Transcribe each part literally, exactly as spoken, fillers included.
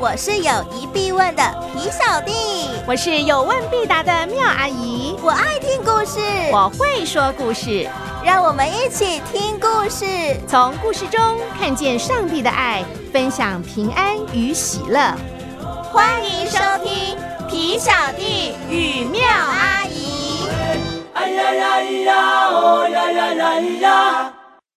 我是有疑必问的皮小弟， 我是有问必答的妙阿姨。 我爱听故事， 我会说故事， 让我们一起听故事， 从故事中看见上帝的爱，分享平安与喜乐。 欢迎收听皮小弟与妙阿姨。 哎呀呀呀，哦呀呀呀呀！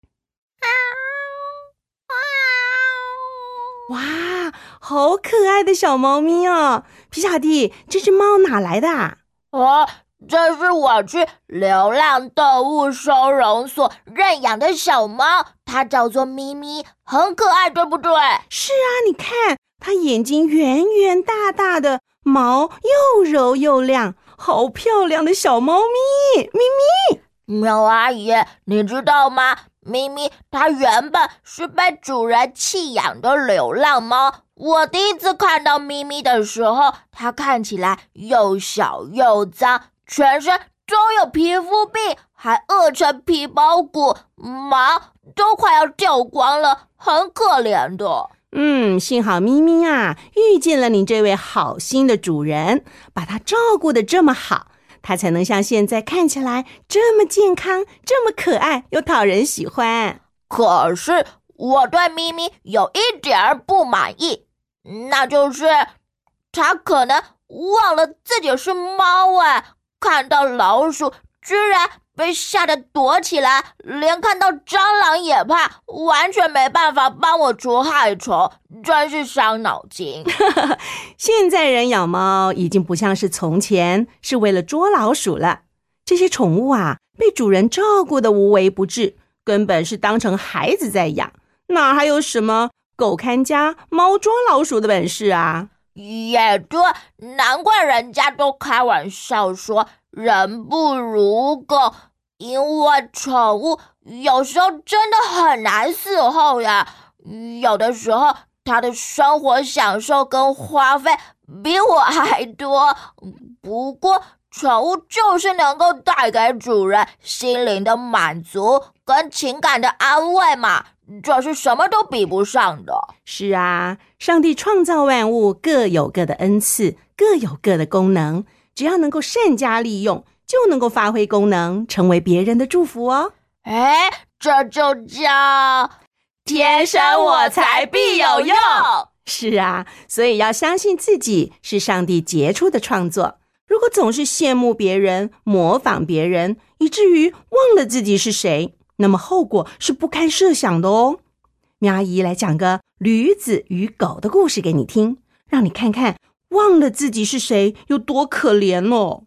哇，好可爱的小猫咪哦！皮小弟，这只猫哪来的啊？ 哦，这是我去流浪动物收容所认养的小猫，它叫做咪咪，很可爱，对不对？ 是啊，你看，它眼睛圆圆大大的，毛又柔又亮，好漂亮的小猫咪，咪咪。 喵阿姨，你知道吗？咪咪它原本是被主人弃养的流浪猫。我第一次看到咪咪的时候，它看起来又小又脏，全身都有皮肤病，还饿成皮包骨，毛都快要掉光了，很可怜的。 嗯，幸好咪咪啊，遇见了你这位好心的主人，把它照顾得这么好，它才能像现在看起来这么健康，这么可爱，又讨人喜欢。 可是我对咪咪有一点不满意，那就是它可能忘了自己是猫哎，看到老鼠居然被吓得躲起来，连看到蟑螂也怕，完全没办法帮我除害虫，真是伤脑筋。 现在人养猫已经不像是从前是为了捉老鼠了，这些宠物啊，被主人照顾得无微不至，根本是当成孩子在养，哪还有什么狗看家猫捉老鼠的本事啊？ 也对，难怪人家都开玩笑说人不如狗，因为宠物有时候真的很难伺候呀。有的时候它的生活享受跟花费比我还多，不过宠物就是能够带给主人心灵的满足跟情感的安慰嘛，这是什么都比不上的。 是啊，上帝创造万物各有各的恩赐，各有各的功能，只要能够善加利用，就能够发挥功能，成为别人的祝福哦。 哎，这就叫天生我材必有用。 是啊，所以要相信自己是上帝杰出的创作。如果总是羡慕别人，模仿别人，以至于忘了自己是谁，那么后果是不堪设想的哦。苗阿姨来讲个驴子与狗的故事给你听，让你看看忘了自己是谁有多可怜哦。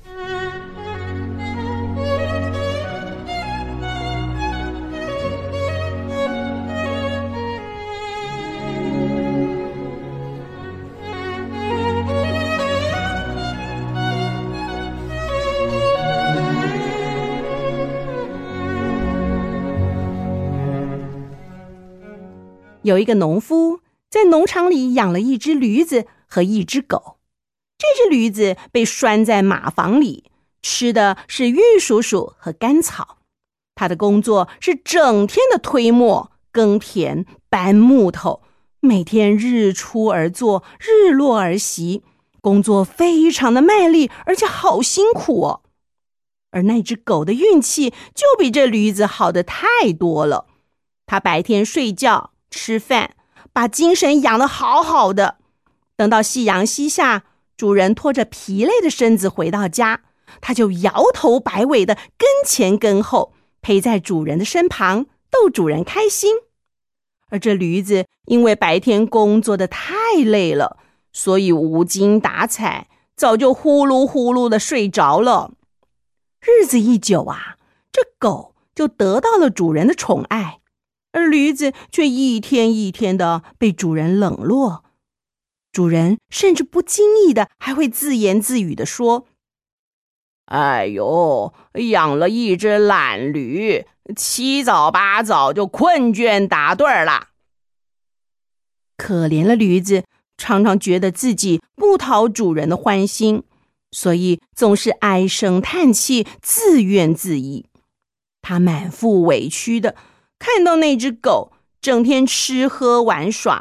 有一个农夫在农场里养了一只驴子和一只狗，这只驴子被拴在马房里，吃的是玉蜀黍和干草。他的工作是整天的推磨、耕田、搬木头，每天日出而作，日落而息，工作非常的卖力，而且好辛苦哦。而那只狗的运气就比这驴子好得太多了，它白天睡觉吃饭，把精神养得好好的。等到夕阳西下，主人拖着疲累的身子回到家，他就摇头摆尾的跟前跟后，陪在主人的身旁，逗主人开心。而这驴子因为白天工作的太累了，所以无精打采，早就呼噜呼噜的睡着了。日子一久啊，这狗就得到了主人的宠爱，而驴子却一天一天的被主人冷落。主人甚至不经意的还会自言自语的说：哎呦，养了一只懒驴，七早八早就困倦打盹了。可怜了驴子，常常觉得自己不讨主人的欢心，所以总是唉声叹气，自怨自艾。他满腹委屈的看到那只狗整天吃喝玩耍，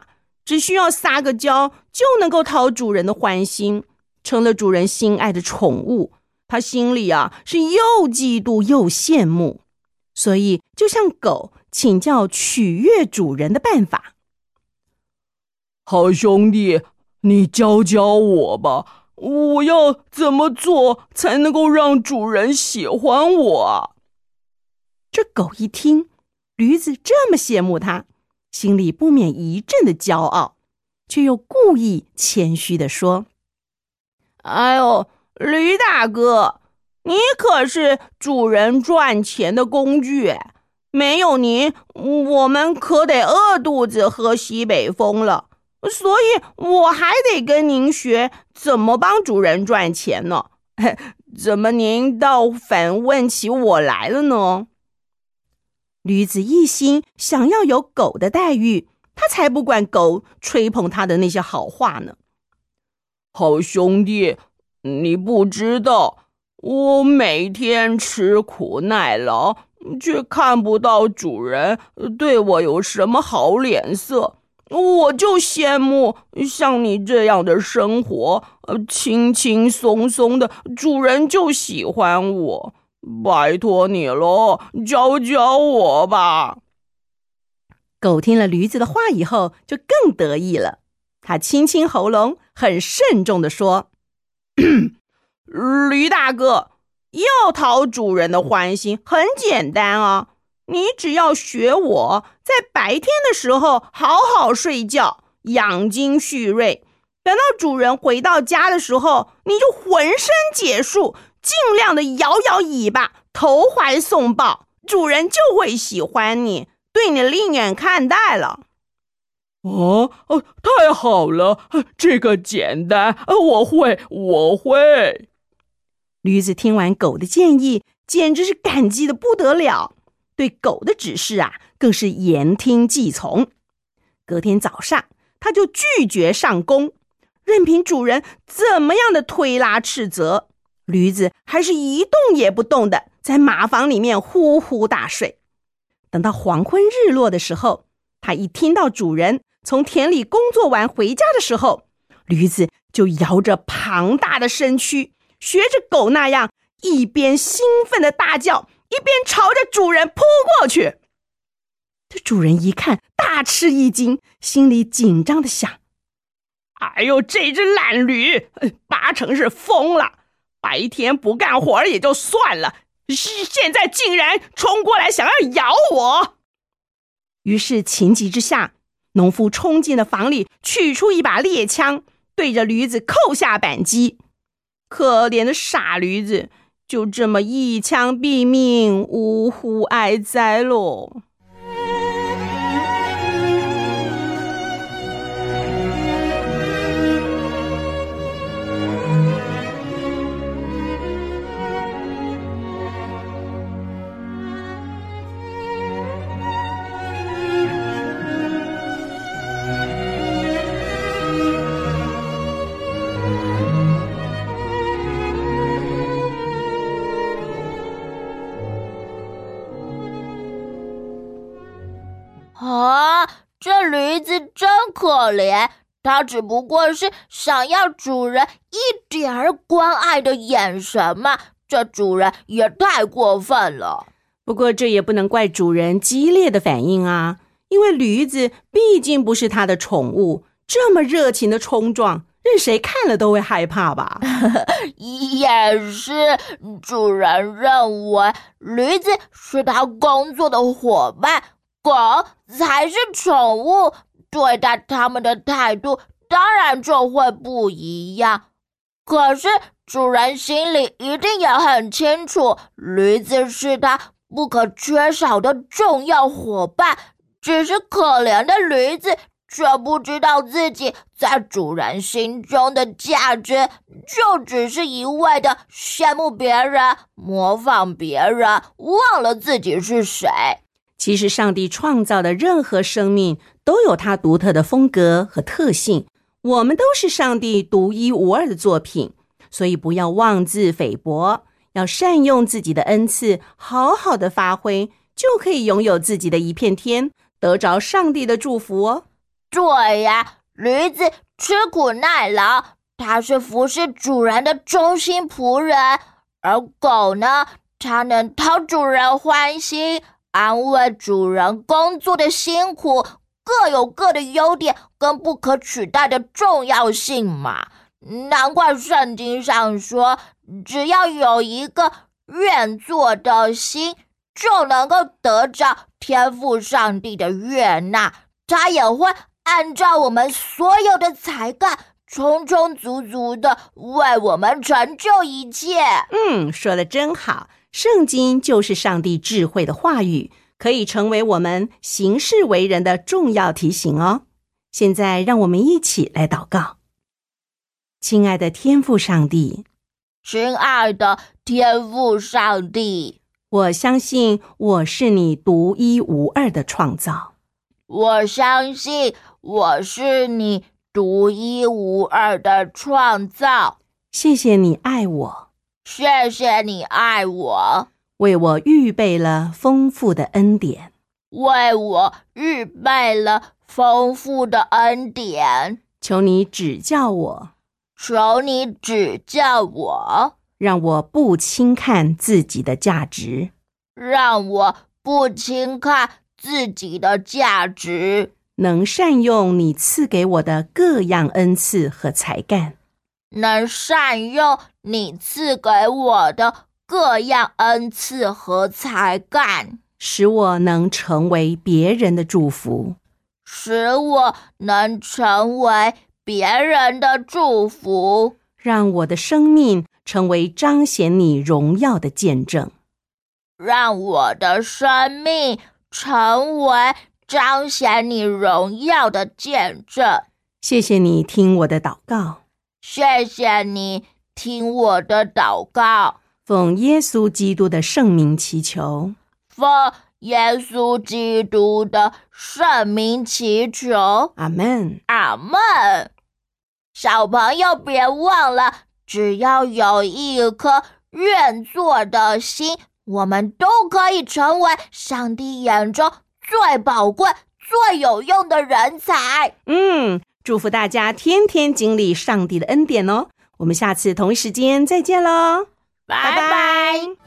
只需要撒个娇就能够讨主人的欢心，成了主人心爱的宠物。他心里啊是又嫉妒又羡慕，所以就向狗请教取悦主人的办法。 好兄弟，你教教我吧，我要怎么做才能够让主人喜欢我啊？ 这狗一听驴子这么羡慕他，心里不免一阵的骄傲，却又故意谦虚地说：哎呦，驴大哥，你可是主人赚钱的工具，没有您，我们可得饿肚子喝西北风了，所以我还得跟您学怎么帮主人赚钱呢。怎么您倒反问起我来了呢？驴子一心想要有狗的待遇，他才不管狗吹捧他的那些好话呢。 好兄弟，你不知道，我每天吃苦耐劳，却看不到主人对我有什么好脸色，我就羡慕像你这样的生活，轻轻松松的，主人就喜欢我。拜托你咯，教教我吧。 狗听了驴子的话以后就更得意了，他清清喉咙，很慎重地说：驴大哥，要讨主人的欢心很简单啊，你只要学我，在白天的时候好好睡觉，养精蓄锐，等到主人回到家的时候，你就浑身解数，尽量的摇摇尾巴，投怀送抱，主人就会喜欢你，对你另眼看待了。 哦哦，太好了，这个简单，我会，我会。 驴子听完狗的建议，简直是感激的不得了，对狗的指示啊，更是言听计从。隔天早上，他就拒绝上工，任凭主人怎么样的推拉斥责，驴子还是一动也不动的在马房里面呼呼大睡。等到黄昏日落的时候，他一听到主人从田里工作完回家的时候，驴子就摇着庞大的身躯，学着狗那样，一边兴奋的大叫，一边朝着主人扑过去。这主人一看，大吃一惊，心里紧张的想：哎呦，这只懒驴，八成是疯了，白天不干活也就算了，现在竟然冲过来想要咬我。于是情急之下，农夫冲进了房里，取出一把猎枪，对着驴子扣下扳机。可怜的傻驴子，就这么一枪毙命，呜呼哀哉喽。 啊，这驴子真可怜，它只不过是想要主人一点儿关爱的眼神嘛，这主人也太过分了。 不过这也不能怪主人激烈的反应啊，因为驴子毕竟不是他的宠物，这么热情的冲撞，任谁看了都会害怕吧。 也是，主人认为驴子是他工作的伙伴，狗才是宠物，对待他们的态度当然就会不一样。可是主人心里一定也很清楚，驴子是他不可缺少的重要伙伴，只是可怜的驴子却不知道自己在主人心中的价值，就只是一味的羡慕别人，模仿别人，忘了自己是谁。 其实上帝创造的任何生命都有它独特的风格和特性，我们都是上帝独一无二的作品，所以不要妄自菲薄，要善用自己的恩赐，好好的发挥，就可以拥有自己的一片天，得着上帝的祝福哦。 对呀，驴子吃苦耐劳，它是服侍主人的忠心仆人，而狗呢，它能讨主人欢心，安慰主人工作的辛苦，各有各的优点跟不可取代的重要性嘛。难怪圣经上说，只要有一个愿做的心，就能够得着天父上帝的悦纳，他也会按照我们所有的才干，充充足足的为我们成就一切。 嗯，说得真好，圣经就是上帝智慧的话语，可以成为我们行事为人的重要提醒哦。现在让我们一起来祷告。亲爱的天父上帝， 亲爱的天父上帝， 我相信我是你独一无二的创造。 我相信我是你独一无二的创造。 谢谢你爱我， 谢谢你爱我， 为我预备了丰富的恩典， 为我预备了丰富的恩典。 求你指教我， 求你指教我， 让我不轻看自己的价值， 让我不轻看自己的价值， 能善用你赐给我的各样恩赐和才干， 能善用你赐给我的各样恩赐和才干， 使我能成为别人的祝福， 使我能成为别人的祝福， 让我的生命成为彰显你荣耀的见证， 让我的生命成为彰显你荣耀的见证。 谢谢你听我的祷告， 谢谢你听我的祷告， 奉耶稣基督的圣名祈求， 奉耶稣基督的圣名祈求， 阿们。 阿们。小朋友别忘了，只要有一颗愿做的心，我们都可以成为上帝眼中最宝贵、最有用的人才。 嗯，祝福大家天天经历上帝的恩典哦。我们下次同一时间再见喽， 拜拜。